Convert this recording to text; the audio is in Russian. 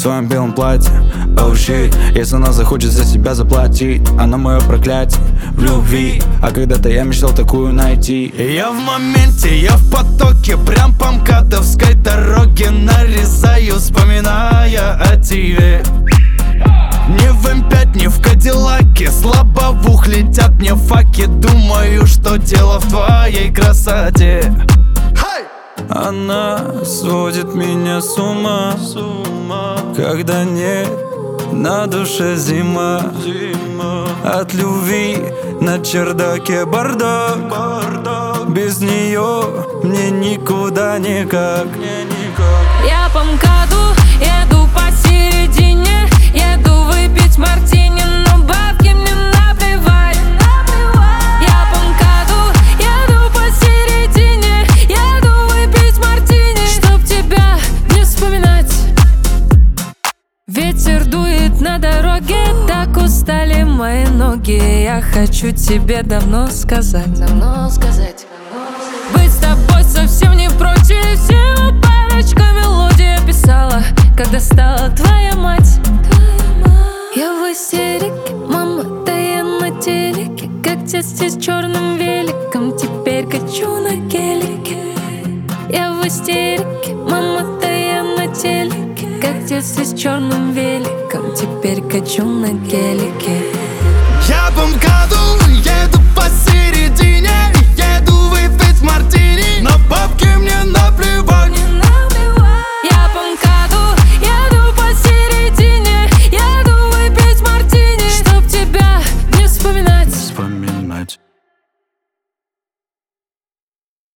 своем белом платье. Oh shit, если она захочет за себя заплатить, она мое проклятие в любви. А когда-то я мечтал такую найти. Я в моменте, я в потоке, прям по МКАДовской дороге нарезаю, вспоминая о тебе. Не в М5, не в Кадиллаке, слабо в ух летят мне факи. Думаю, что дело в твоей красоте. Она сводит меня с ума, когда нет на душе зима. От любви на чердаке бардак. Без нее мне никуда никак. Я по МКАДу еду посередине, еду выпить мартини, но бабки мне наплевать. Я по МКАДу еду посередине, еду выпить мартини, чтоб тебя не вспоминать. Ветер дует на дороге, так устали мои ноги. Я хочу тебе давно сказать. Быть с тобой совсем не против. Всего парочка мелодий писала, когда стала твоя мать. Я в истерике, мама, да я на телеке, как тесте с черным великом, теперь качу на гелике. Я в истерике, мама, да я на телеке, как тесте с черным великом, теперь качу на гелике. Я по МКАДу